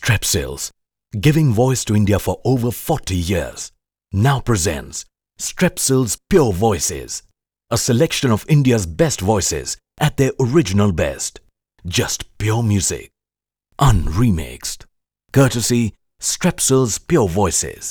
Strepsils, giving voice to India for over 40 years, now presents Strepsils Pure Voices, a selection of India's best voices at their original best. Just pure music, unremixed. Courtesy Strepsils Pure Voices.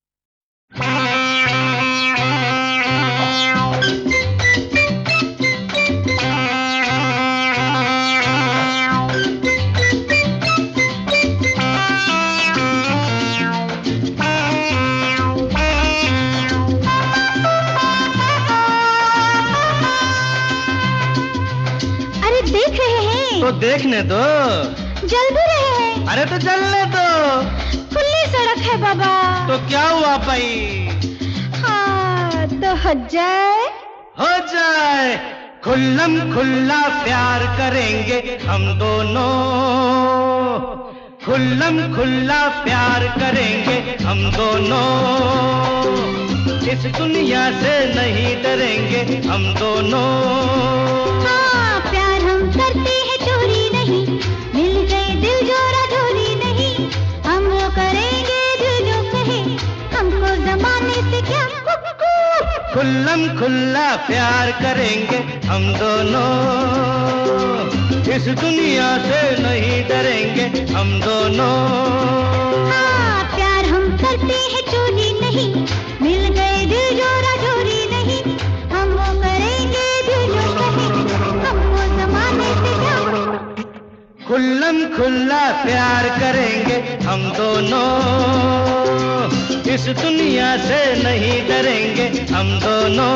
तो देखने दो, जल भी रहे हैं। अरे तो जलने दो, खुली सड़क है बाबा। तो क्या हुआ भाई? हाँ तो हो जाए खुल्लम खुल्ला प्यार करेंगे हम दोनों, खुल्लम खुल्ला प्यार करेंगे हम दोनों, इस दुनिया से नहीं डरेंगे हम दोनों। हाँ प्यार हम करते हैं चोरी नहीं, मिल गए दिल जोरा ढोरी नहीं, हम वो करेंगे जो कहे, हमको जमाने से क्या। खुल्लम खुल्ला प्यार करेंगे हम दोनों, इस दुनिया से नहीं डरेंगे हम दोनों। हाँ प्यार हम करते हैं चोरी नहीं, मिल गए दिल जोरा ढोरी नहीं, हम वो करेंगे जो कहे, हमको जमाने से क्या। खुल्लम खुल्ला प्यार करेंगे हम दोनों, इस दुनिया से नहीं डरेंगे हम दोनों।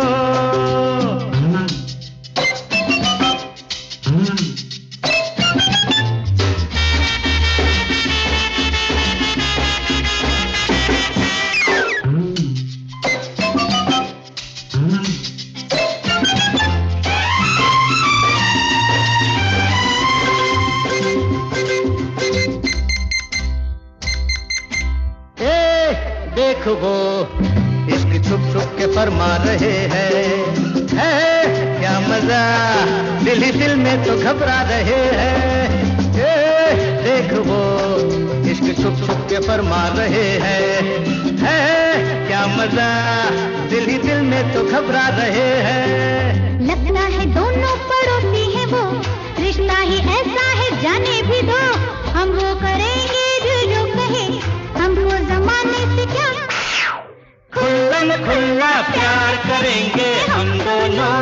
देख वो इश्क छुप छुप के फरमा रहे हैं, क्या मजा, दिल ही दिल में तो घबरा रहे हैं। देख वो इश्क छुप छुप के फरमा रहे हैं, क्या मजा, दिल ही दिल में तो घबरा रहे हैं। लगता है दोनों पड़ोसी हैं वो, रिश्ता ही ऐसा है जाने भी दो, हम वो करेंगे जो कहे, हमको जमाने से क्या। खुल्लम खुल्ला प्यार करेंगे हम दोनों,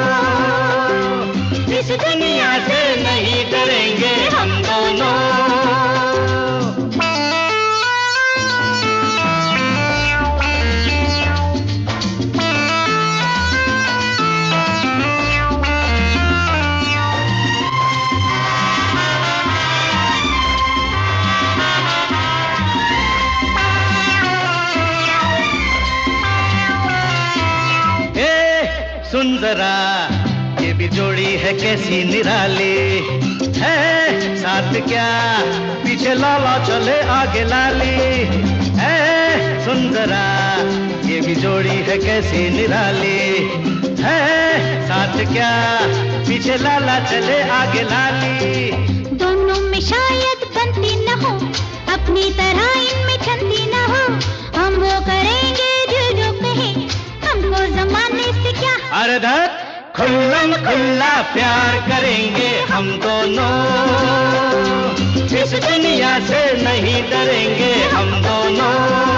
इस दुनिया से नहीं डरेंगे हम दोनों। सुन जरा ये भी जोड़ी है कैसी निराली है, साथ क्या पीछे लाला चले आगे लाली है। सुन जरा ये भी जोड़ी है कैसी निराली है, साथ क्या पीछे लाला चले आगे लाली। दोनों में शायद बनती न हो, अपनी तरह इनमें छंती न हो, हम वो करेंगे जो कहे, हमको जमाने से क्या। अरे धत खुल्लम खुल्ला प्यार करेंगे हम दोनों, इस दुनिया से नहीं डरेंगे हम दोनों।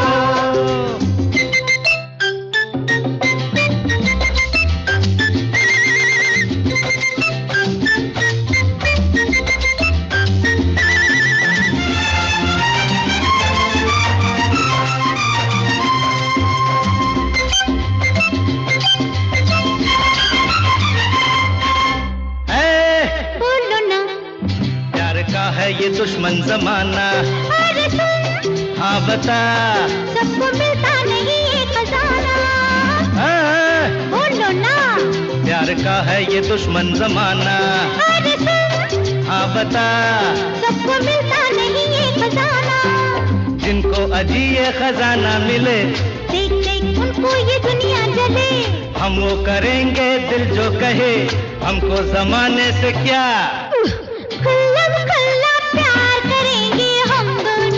है ये दुश्मन जमाना, अरे सुन, हाँ बता, सबको मिलता नहीं ये खजाना। बोलो ना, प्यार का है ये दुश्मन जमाना। अरे सुन, हाँ बता, सबको मिलता नहीं ये खजाना। जिनको अजी ये खजाना मिले, देख देख उनको ये दुनिया जले, हम वो करेंगे दिल जो कहे, हमको जमाने से क्या। खुल्लम खुल्ला प्यार करेंगे हम दोनों।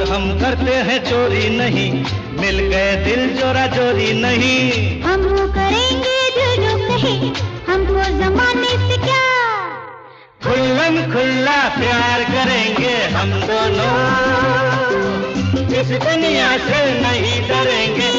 हम करते हैं चोरी नहीं, मिल गए दिल जोरा जोरी नहीं। हम वो करेंगे जो जो कहे, हमको जमाने से क्या। खुल्लम खुल्ला प्यार करेंगे हम दोनों, इस दुनिया से नहीं डरेंगे।